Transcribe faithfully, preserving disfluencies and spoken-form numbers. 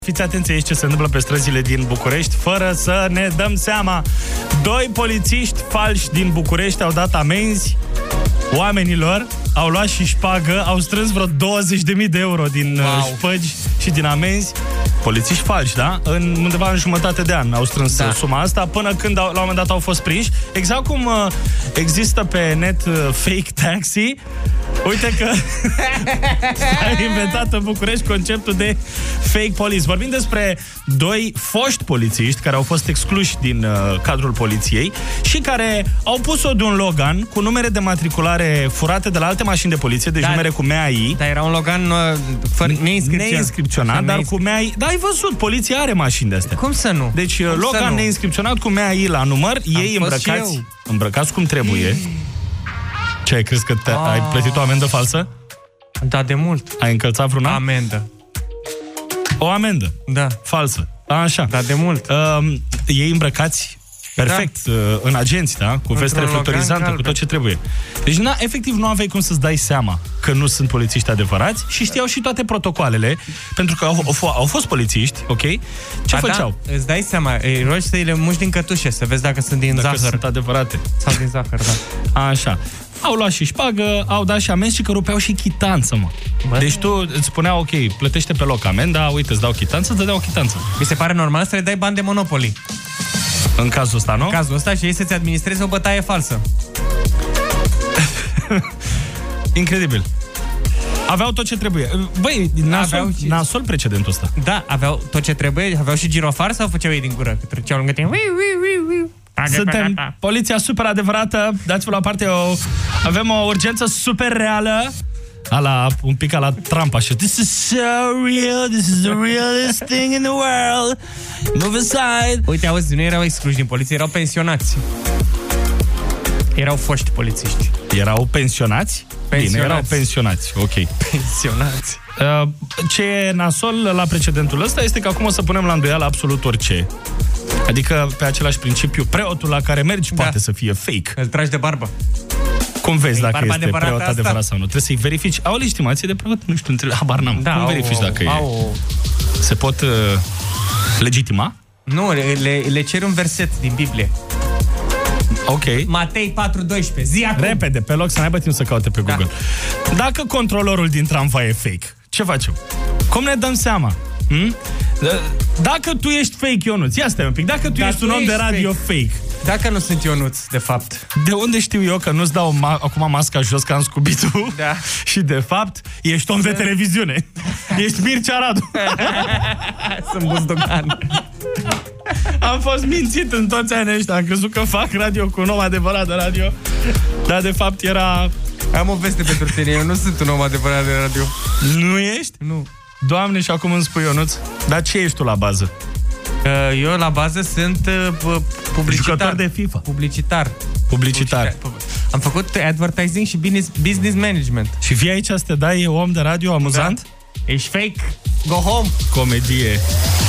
Fiți atenți aici ce se întâmplă pe străzile din București, fără să ne dăm seama. Doi polițiști falși din București au dat amenzi oamenilor, au luat și șpagă, au strâns vreo douăzeci de mii de euro din wow. șpăgi și din amenzi. Polițiști falși, da? În undeva în jumătate de an au strâns da. suma asta, până când au, la un moment dat au fost prinși. Exact cum uh, există pe net uh, fake taxi. Uite că s-a inventat în București conceptul de fake police. Vorbim despre doi foști polițiști care au fost excluși din uh, cadrul poliției și care au pus-o de un Logan cu numere de matriculare furate de la alte mașini de poliție, deci da, numere cu M A I. Dar era un Logan uh, fără, neinscripționat, neinscripționat dar cu M A I. Da, ai văzut, poliția are mașini de astea. Cum să nu? Deci cum Logan neinscripționat cu M A I la număr, am ei îmbrăcați, îmbrăcați cum trebuie. Ce, ai crezi că te, ai plătit o amendă falsă? Da, de mult. Ai încălțat vreuna? Amendă. O amendă? Da. Falsă. Așa. Da, de mult. Uh, ei îmbrăcați perfect, da. uh, în agenți, da? Cu veste reflectorizantă, cu tot ce trebuie. Deci, na, efectiv, nu aveai cum să-ți dai seama că nu sunt polițiști adevărați și știau și toate protocoalele, pentru că au, au, au fost polițiști, ok? Ce A, făceau? Da, îți dai seama, îi rogi să le muși din cătușe, să vezi dacă sunt din dacă zahăr. sunt adevărate. Sau din zahăr, da. Așa. Au luat și șpagă, au dat și amenzi și că rupeau și chitanță, mă. Bă, deci tu îți spunea, ok, plătește pe loc amenda, uite, îți dau chitanță, îți dădeau o chitanță. Mi se pare normal să le dai bani de Monopoly. În cazul ăsta, nu? În cazul ăsta și ei să-ți administreze o bătaie falsă. Incredibil. Aveau tot ce trebuie. Băi, nasol, și... nasol precedentul ăsta. Da, aveau tot ce trebuie, aveau și girofar sau făceau ei din gură? Că treceau lângă tine. Suntem poliția super adevărată. Dați-vă la parte, o... avem o urgență super reală. Ala, un pic la Trump, așa. This is so real, this is the realest thing in the world. Move aside. Uite, auzi, nu erau excluși din poliție, erau pensionați. Erau foști polițiști. Erau pensionați? Pensionați. Bine, erau pensionați, ok. Pensionați. Uh, ce e nasol la precedentul ăsta este că acum o să punem la îndoială absolut orice. Adică, pe același principiu, preotul la care mergi da. poate să fie fake. Îl tragi de barbă. Cum vezi e dacă este preot asta? adevărat sau nu? Trebuie să-i verifici. Au legitimație de preot? Nu știu, între... habar n-am. Da, Cum verifici au, dacă au... e? Se pot uh, legitima? Nu, le, le ceri un verset din Biblie. Ok. Matei patru doisprezece. Zi acum. Repede, pe loc să n-aibă timp să caute pe Google. Da. Dacă controlorul din tramvai e fake, ce facem? Cum ne dăm seama? Hmm? Dacă tu ești fake, Ionuț, ia stai un pic. Dacă tu Dar ești tu un om de radio fake. fake. Dacă nu sunt Ionuț, de fapt. De unde știu eu că nu-ți dau ma- acum masca jos ca în Scooby-Doo? Da. Și de fapt, ești om de televiziune. Ești Mircea Radu. Sunt Buzdogan. Am fost mințit în toți anii ăștia. Am crezut că fac radio cu un om adevărat de radio. Dar de fapt era... Am o veste pentru tine, eu nu sunt un om adevărat de radio. Nu ești? Nu. Doamne, și acum îmi spui, Ionuț, dar ce ești tu la bază? Eu la bază sunt uh, publicitar. Jucător de FIFA. Publicitar. Publicitar. Am făcut advertising și business, business management. Și vii aici să te dai om de radio amuzant? Da. Ești fake? Go home. Comedie.